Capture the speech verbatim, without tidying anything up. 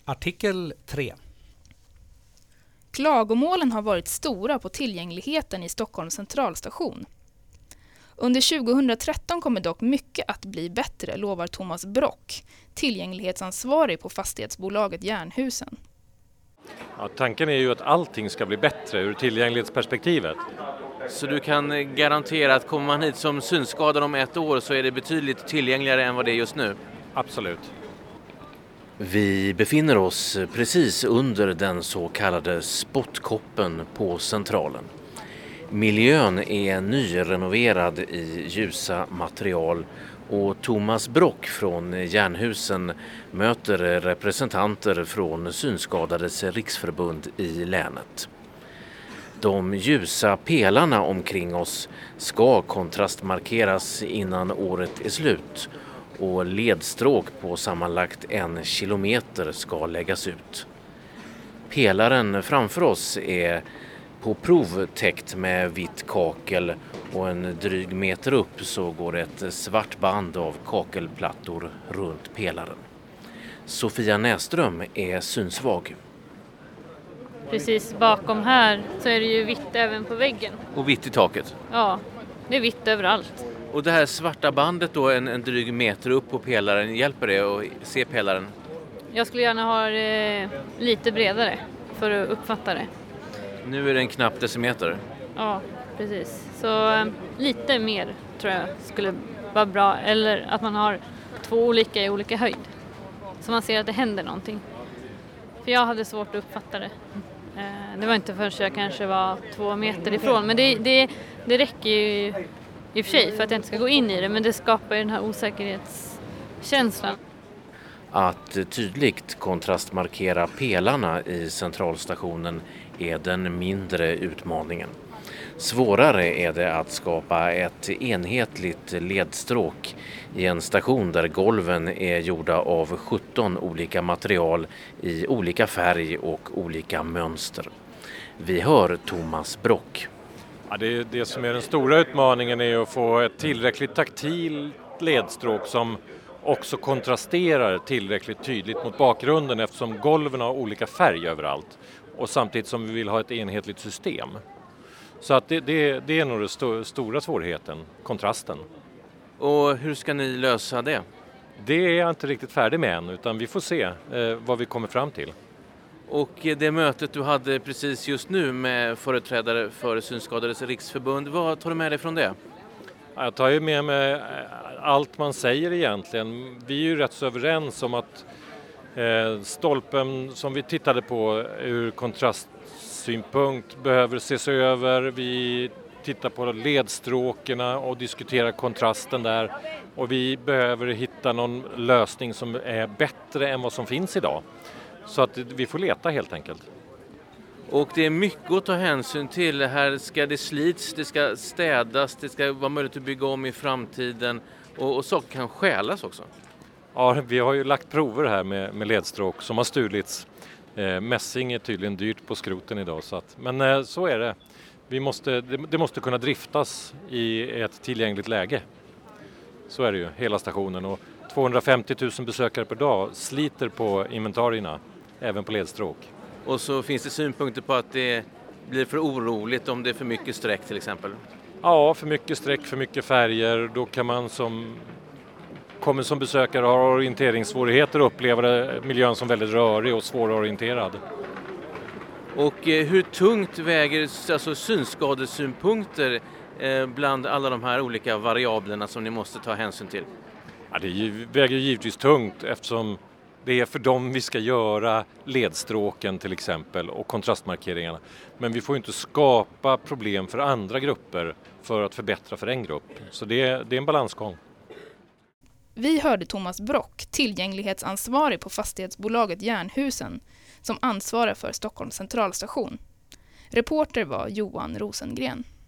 Artikel tre. Klagomålen har varit stora på tillgängligheten i Stockholms centralstation. Under tjugohundratretton kommer dock mycket att bli bättre, lovar Thomas Brock, tillgänglighetsansvarig på fastighetsbolaget Jernhusen. Ja, tanken är ju att allting ska bli bättre ur tillgänglighetsperspektivet. Så du kan garantera att kommer man hit som synskadad om ett år så är det betydligt tillgängligare än vad det är just nu? Absolut. Vi befinner oss precis under den så kallade spottkoppen på Centralen. Miljön är nyrenoverad i ljusa material och Thomas Brock från Jernhusen möter representanter från Synskadades riksförbund i länet. De ljusa pelarna omkring oss ska kontrastmarkeras innan året är slut och ledstråk på sammanlagt en kilometer ska läggas ut. Pelaren framför oss är på prov täckt med vitt kakel och en dryg meter upp så går ett svart band av kakelplattor runt pelaren. Sofia Näström är synsvag. Precis bakom här så är det ju vitt även på väggen. Och vitt i taket? Ja, det är vitt överallt. Och det här svarta bandet då, en, en dryg meter upp på pelaren, hjälper det att se pelaren? Jag skulle gärna ha det lite bredare för att uppfatta det. Nu är det en knapp decimeter. Ja, precis. Så lite mer tror jag skulle vara bra. Eller att man har två olika i olika höjd. Så man ser att det händer någonting. För jag hade svårt att uppfatta det. Det var inte förrän jag kanske var två meter ifrån. Men det, det, det räcker ju i och för sig för att jag inte ska gå in i det. Men det skapar ju den här osäkerhetskänslan. Att tydligt kontrastmarkera pelarna i centralstationen är den mindre utmaningen. Svårare är det att skapa ett enhetligt ledstråk i en station där golven är gjorda av sjutton olika material i olika färg och olika mönster. Vi hör Thomas Brock. Ja, det, det som är den stora utmaningen är att få ett tillräckligt taktilt ledstråk som också kontrasterar tillräckligt tydligt mot bakgrunden eftersom golven har olika färg överallt och samtidigt som vi vill ha ett enhetligt system. Så att det, det, det är nog den sto, stora svårigheten, kontrasten. Och hur ska ni lösa det? Det är jag inte riktigt färdig med än utan vi får se eh, vad vi kommer fram till. Och det mötet du hade precis just nu med företrädare för Synskadades riksförbund, vad tar du med dig från det? Jag tar ju med mig allt man säger egentligen. Vi är ju rätt så överens om att eh, stolpen som vi tittade på ur kontrastsynpunkt behöver ses över. Vi tittar på ledstråkerna och diskuterar kontrasten där. Och vi behöver hitta någon lösning som är bättre än vad som finns idag. Så att vi får leta helt enkelt. Och det är mycket att ta hänsyn till. Här ska det slits, det ska städas, det ska vara möjligt att bygga om i framtiden och, och saker kan stjälas också. Ja, vi har ju lagt prover här med, med ledstråk som har stulits. Eh, mässing är tydligen dyrt på skroten idag. Så att, men eh, så är det. Vi måste, det, det måste kunna driftas i ett tillgängligt läge. Så är det ju, hela stationen. Och tvåhundrafemtio tusen besökare per dag sliter på inventarierna, även på ledstråk. Och så finns det synpunkter på att det blir för oroligt om det är för mycket streck till exempel? Ja, för mycket streck, för mycket färger. Då kan man som kommer som besökare ha orienteringssvårigheter och uppleva miljön som väldigt rörig och svårorienterad. Och eh, hur tungt väger alltså synskadesynpunkter eh, bland alla de här olika variablerna som ni måste ta hänsyn till? Ja, det väger givetvis tungt eftersom det är för dem vi ska göra ledstråken till exempel och kontrastmarkeringarna. Men vi får inte skapa problem för andra grupper för att förbättra för en grupp. Så det är, det är en balansgång. Vi hörde Thomas Brock, tillgänglighetsansvarig på fastighetsbolaget Jernhusen, som ansvarar för Stockholms centralstation. Reporter var Johan Rosengren.